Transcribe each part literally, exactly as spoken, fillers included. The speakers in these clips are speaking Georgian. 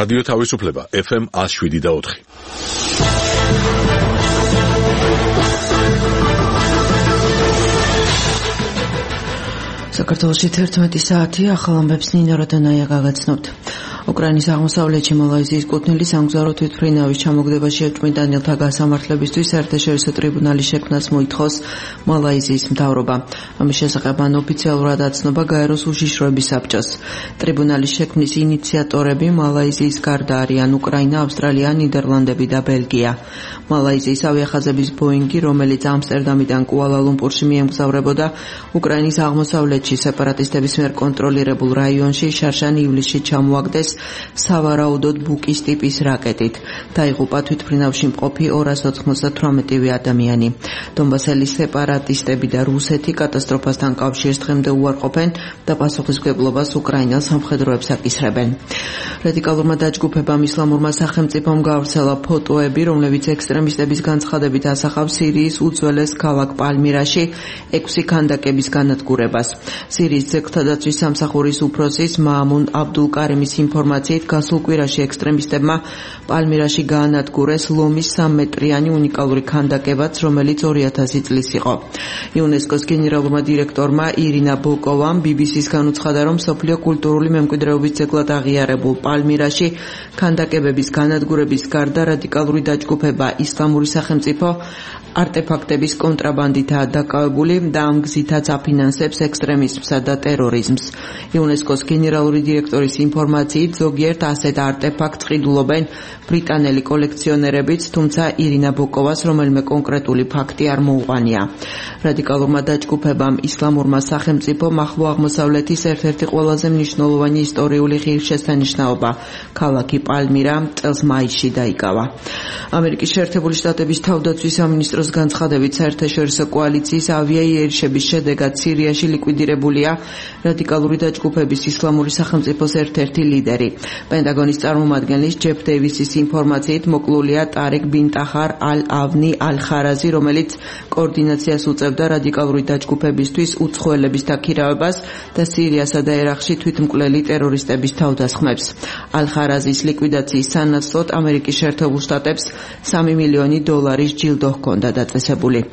რადიო თავისუფლება ეფ ემ one oh seven და four. საქართველოში თერთმეტი საათი ახალ ამბებს ნინო როდონაია გაგაცნობთ. უკრაინის აღმოსავლეთში მალაიზიის კუთვნილი სამგზავრო თვითმფრინავის ჩამოგდებაში ეჭვმიტანელთა გასამართლებისთვის საერთაშორისო ტრიბუნალის შექმნას მოითხოვს მალაიზიის მთავრობა. ამის შესახებ მან ოფიციალურად აცნობა გაეროს უშიშროების საბჭოს. ტრიბუნალის შექმნის ინიციატორები მალაიზიის გარდა არიან უკრაინა, ავსტრალია, ნიდერლანდები და ბელგია. მალაიზიის ავიახაზების ბოინგი, რომელიც ამსტერდამიდან კუალა-ლუმპურში მიემგზავრებოდა უკრაინის აღმოსავლეთში სეპარატისტების მიერ კონტროლირებულ რაიონში, შარშან ივლისში ჩამოაგდეს სავარაუდოდ ბუკის ტიპის რაკეტით. დაიღუპა თვითმფრინავში მყოფი ორას ოთხმოცდათვრამეტი ადამიანი. დონბასელის სეპარატისტები და რუსეთი კატასტროფასთან კავშირს დღემდე უარყოფენ და პასუხისმგებლობას უკრაინელ სამხედროებს აკისრებენ. რადიკალურმა დაჯგუფებამ ისლამურმა სახელმწიფომ გაავრცელა ფოტოები, რომლებიც ექსტრემისტების განცხადებით ასახავს სირიის უძველეს ქალაქ პალმირაში ექვსი ქანდაკების განადგურებას. სირიის ძეგლთა დაცვის სამსახურის უფროსის მაამუნ აბდულ კარიმის ინფორმაციით გასულ კვირაში ექსტრემისტებმა პალმირაში გაანადგურეს ლომის სამმეტრიანი უნიკალური ქანდაკებაც, რომელიც ორი ათასი წლის იყო. იუნესკოს გენერალურმა დირექტორმა ირინა ბოკოვამ ბი ბი სის განუცხადა, რომ მსოფლიო კულტურული მემკვიდრეობის ძეგლად აღიარებულ პალმირაში ქანდაკებების განადგურების გარდა რადიკალური დაჯგუფება ისლამური სახელმწიფო არტეფაქტების კონტრაბანდითაა დაკავებული და ამ გზითაც აფინანსებს ექსტრემიზმსა და ტერორიზმს. იუნესკოს გენერალური დირექტორის ინფორმაციით ზოგიერთ ასეთ არტეფაქტს ყიდულობენ ბრიტანელი კოლექციონერებიც, თუმცა ირინა ბოკოვას რომელიმე კონკრეტული ფაქტი არ მოუყვანია. რადიკალურმა დაჯგუფებამ ისლამურმა სახელმწიფომ ახლო აღმოსავლეთის ერთ-ერთი ყველაზე მნიშვნელოვანი ისტორიული ღირსშესანიშნაობა ქალაქი პალმირა წელს მაისში დაიკავა. ამერიკის შეერთებული შტატების თავდაცვის სამინისტროს განცხადებით საერთაშორისო კოალიციის ავიაიერიშების შედეგად სირიაში ლიკვიდირებულია რადიკალური დაჯგუფების ისლამური სახელმწიფოს ერთ-ერთი ლიდერი. პენტაგონის წარმომადგენლის ჯეფ დეივისის ინფორმაციით მოკლულია ტარეკ ბინ ტახარ ალ-ავნი ალ-ხარაზი, რომელიც კოორდინაციას უწევდა რადიკალური დაჯგუფებისთვის უცხოელების დაქირავებას და სირიასა და ერაყში თვითმკვლელი ტერორისტების თავდასხმებს. ალ-ხარაზის ლიკვიდაციის სანაცვლოდ ამერიკის შეერთებულ შტატებს სამი მილიონი დოლარის ჯილდო ჰქონდა დაწესებული.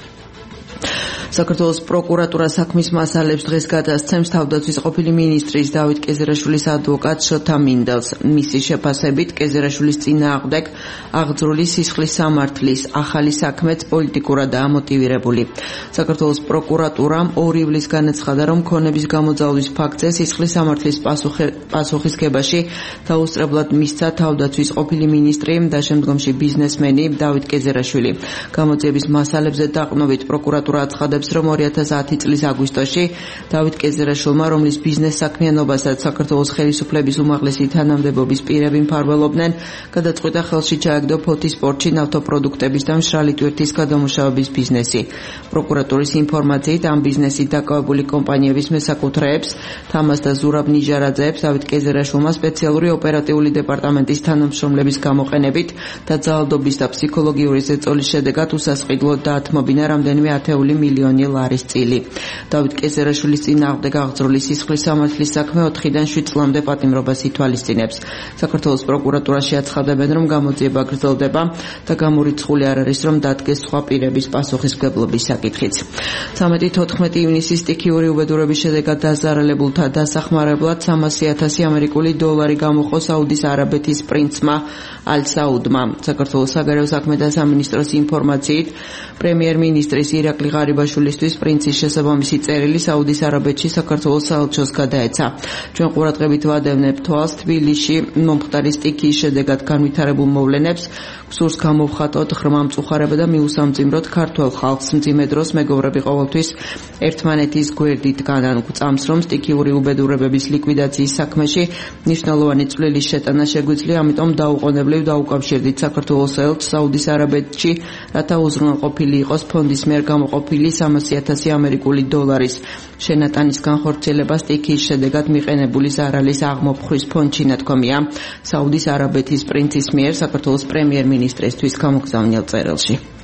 საქართველოს პროკურატურა საქმის მასალებს დღეს გადასცემს თავდაცვის ყოფილი მინისტრის დავით კეზერაშვილის ადვოკატ შოთა მინდელს. მისი შეფასებით კეზერაშვილის წინააღმდეგ აღძრული სისხლის სამართლის ახალი საქმეც პოლიტიკურადაა მოტივირებული. საქართველოს პროკურატურამ ორ ივლისს განაცხადა, რომ ქონების გამოძალვის ფაქტზე სისხლის სამართლის პასუხისგებაში დაუსწრებლად მისცა თავდაცვის ყოფილი მინისტრი და შემდგომში ბიზნესმენი დავით კეზერაშვილი. გამოძიების მასალებზე დაყრდნობით პროკურატურა აცხადებს, რომ ორი ათას ათი წლის აგვისტოში დავით კეზერაშვილმა, რომლის ბიზნეს საქმიანობასაც საქართველოს ხელისუფლების უმაღლესი თანამდებობის პირები მფარველობდნენ, გადაწყვიტა ხელში ჩააგდო ფოთის სპორტში ნავთობპროდუქტების და მშრალი ტვირთის გადამუშავების ბიზნესი. პროკურატურის ინფორმაციით ამ ბიზნესით დაკავებული კომპანიების მესაკუთრეებს, თამას და ზურაბ ნიჟარაძეებს დავით კეზერაშვილმა სპეციალური ოპერატიული დეპარტამენტის თანამშრომლების გამოყენებით და ძალადობის და ფსიქოლოგიური ზეწოლის შედეგად უსასყიდლოდ დაათმობინა რამდენიმე ათეული მილიონი ლარის წილი. დავით კეზერაშვილის წინააღმდეგ აღძრული სისხლის სამართლის საქმე ოთხიდან შვიდ წლამდე პატიმრობას ითვალისწინებს. საქართველოს პროკურატურაში აცხადებენ, რომ გამოძიება გრძელდება და გამორიცხული არ არის, რომ დადგეს სხვა პირების პასუხისმგებლობის საკითხიც. ცამეტი თოთხმეტი ივნისის სტიქიური უბედურების შედეგად დაზარალებულთა დასახმარებლად სამასი ათასი ამერიკული დოლარი გამოხო საუდის არაბეთის პრინცმა ალ საუდმა. საქართველოს საგარეო საქმეთა სამინისტროს ინფორმაციით პრემიერ-მინისტრის ირაკლი ღარიბაშვილისთვის პრინცის შესაბამისი წერილი საუდის არაბეთში საქართველოს საელჩოს გადაეცა. ჩვენ ყურადღებით ვადევნებთ თვალს თბილისში მომხდარი სტიქიის შედეგად განვითარებულ მოვლენებს, გსურს გამოვხატოთ ღრმა მწუხარება და მიუსამძიმროთ ქართველ ხალხს. მძიმე დროს მეგობრები ყოველთვის ერთმანეთის გვერდით განან გვწამს, რომ სტიქიური უბედურებების ლიკვიდაციის საქმეში მნიშვნელოვანი წვლილის შეტანა შეგვიძლია, ამიტომ დაუყოვნებლივ დაუკავშირდით საქართველოს ელჩს საუდის არაბეთში, რათა უზრუნველყოფილი იყოს ფონდის მიერ გამოყოფილი სამასი ათასი ამერიკული დოლარის შენატანის განხორციელება სტიქიის შედეგად მიყენებული ზარალის აღმოფხვის ფონდში ნათქვამია საუდის არაბეთის პრინცის მიერ საქართველოს პრემიერ-მინისტრისთვის გამოგზავნილ წერილში.